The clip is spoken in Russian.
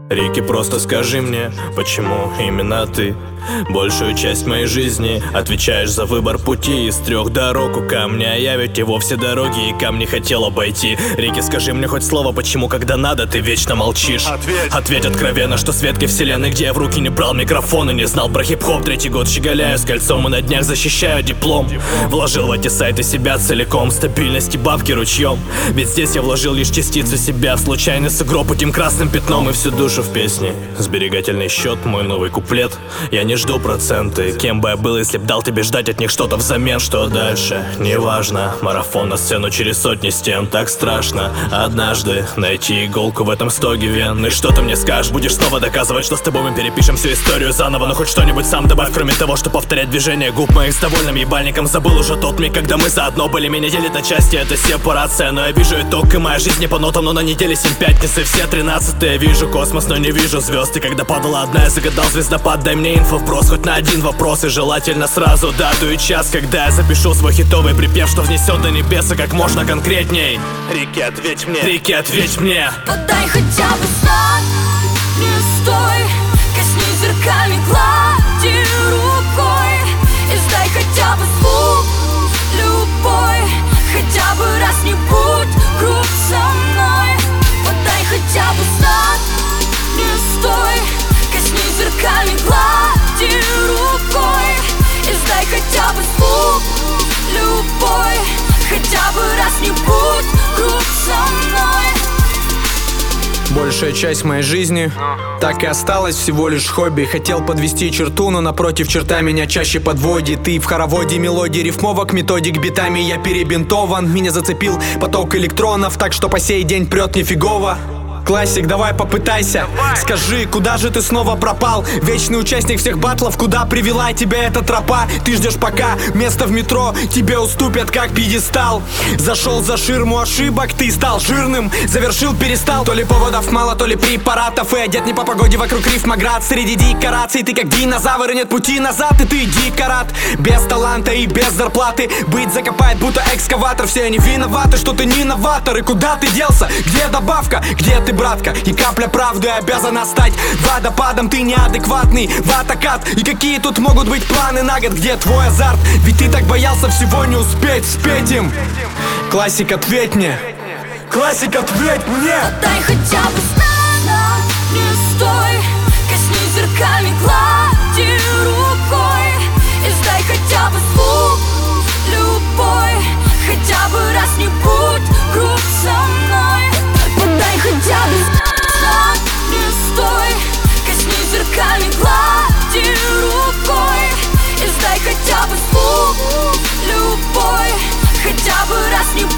Рики, просто скажи мне, почему именно ты большую часть моей жизни отвечаешь за выбор пути из 3 дорог у камня. Я ведь и вовсе дороги и камни хотел обойти. Рики, скажи мне хоть слово, почему, когда надо, ты вечно молчишь? Ответь откровенно, что с ветки вселенной, где я в руки не брал микрофон и не знал про хип-хоп. 3-й год щеголяю с кольцом и на днях защищаю диплом. Вложил в эти сайты себя целиком, стабильность и бабки ручьем. Ведь здесь я вложил лишь частицу себя в случайный сугроб этим красным пятном и всю душу в песне. Сберегательный счет, мой новый куплет. Я не жду проценты, кем бы я был, если б дал тебе ждать от них что-то взамен. Что дальше? Неважно. Марафон на сцену через сотни стен. Так страшно однажды найти иголку в этом стоге вен. И что ты мне скажешь? Будешь снова доказывать, что с тобой мы перепишем всю историю заново? Но хоть что-нибудь сам добавь, кроме того, что повторять движение губ моих с довольным ебальником. Забыл уже тот миг, когда мы заодно были. Меня делит на части, это сепарация. Но я вижу итог, и моя жизнь не по нотам. Но на неделе 7 пятницы, все 13-е. Вижу космос, но не вижу звезд. И когда падала одна, я загадал звездопад. Дай мне инфопрос хоть на один вопрос, и желательно сразу дату и час, когда я запишу свой хитовый припев, что внесет до небеса как можно конкретней. Рики, ответь мне, Рики, ответь мне. Подай хотя бы знак, не стой, коснись зеркальной глади рукой, издай хотя бы звук любой, хотя бы раз не будь груб со мной. Подай хотя бы знак, не стой, коснись зеркальной глади рукой, издай хотя бы звук любой, хотя бы раз не будь груб со мной. Большая часть моей жизни так и осталась всего лишь хобби. Хотел подвести черту, но напротив черта меня чаще подводит. И в хороводе мелодий рифмовок, методик битами я перебинтован. Меня зацепил поток электронов, так что по сей день прет нифигово. Классик, давай попытайся. Скажи, куда же ты снова пропал? Вечный участник всех батлов, куда привела тебя эта тропа? Ты ждешь пока место в метро тебе уступят как пьедестал. Зашел за ширму ошибок, ты стал жирным, завершил, перестал. То ли поводов мало, то ли препаратов, и одет не по погоде вокруг рифмоград. Среди декораций ты как динозавр, и нет пути назад, и ты дикорат. Без таланта и без зарплаты быть закопает будто экскаватор. Все они виноваты, что ты не новатор. И куда ты делся? Где добавка? Где ты, братка? И капля правды обязана стать водопадом. Ты неадекватный ватакат. И какие тут могут быть планы на год? Где твой азарт? Ведь ты так боялся всего не успеть спеть им. Классик, ответь мне. Классик, ответь мне. Дай хотя бы знак, не стой, коснись зеркальной глади рукой, издай хотя бы звук любой, хотя бы раз не будь груб со мной. Подай хотя бы знак, не стой, коснись зеркальной глади рукой, издай хотя бы звук любой, хотя бы раз не